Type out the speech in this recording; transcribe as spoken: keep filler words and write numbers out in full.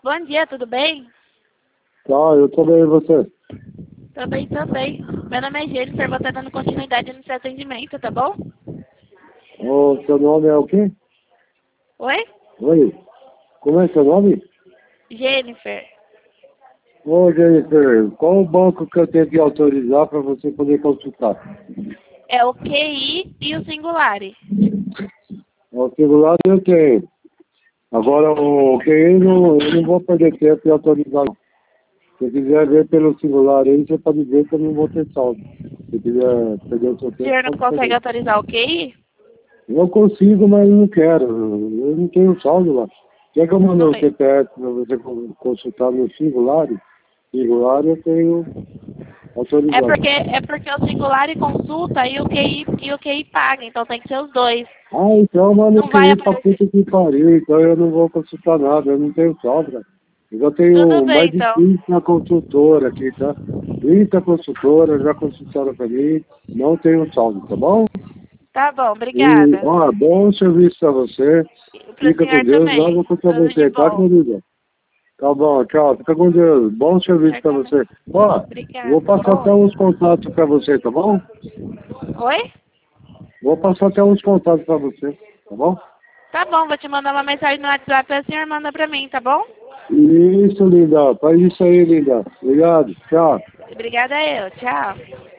Bom dia, tudo bem? Tá, eu tô bem, e você? Tô bem também. Meu nome é Jennifer, vou estar dando continuidade no seu atendimento, tá bom? O seu nome é o quê? Oi? Oi, como é seu nome? Jennifer. Ô, Jennifer, qual o banco que eu tenho que autorizar para você poder consultar? É o Q I e o Singulari. O celular eu tenho. Agora, o Q I, não, eu não vou perder tempo em autorizar. Não. Se quiser ver pelo celular aí, você pode ver que eu não vou ter saldo. Se quiser perder o seu O tempo, senhor não pode consegue perder. autorizar o Q I? Eu consigo, mas não quero. Eu não tenho saldo lá. Quer que eu mande Não o vem. C P F para você consultar no singular? Singular eu tenho É autorizado. porque, é porque o Singulari consulta e o Q I, e o Q I paga, então tem que ser os dois. Ah, então, mano, eu Não vai queria ir pra aparecer. puta que pariu, então eu não vou consultar nada, eu não tenho sobra. Eu já Tudo tenho bem, mais de então. trinta consultoras aqui, tá? trinta consultoras já consultaram pra mim, não tenho saldo, tá bom? Tá bom, E, obrigada. ó, bom serviço pra você, E pro fica com senhor Deus, também. logo contra Tudo de você, tá, bom. querida? Tá bom, tchau, fica com Deus, bom O serviço senhor pra também. você. Ó, vou Obrigada. passar até Oi? uns contatos pra você, tá bom? Oi? Vou passar até uns contatos pra você, tá bom? Tá bom, vou te mandar uma mensagem no WhatsApp e a senhora manda pra mim, tá bom? Isso, linda. Faz isso aí, linda. Obrigado. Tchau. Obrigada eu. Tchau.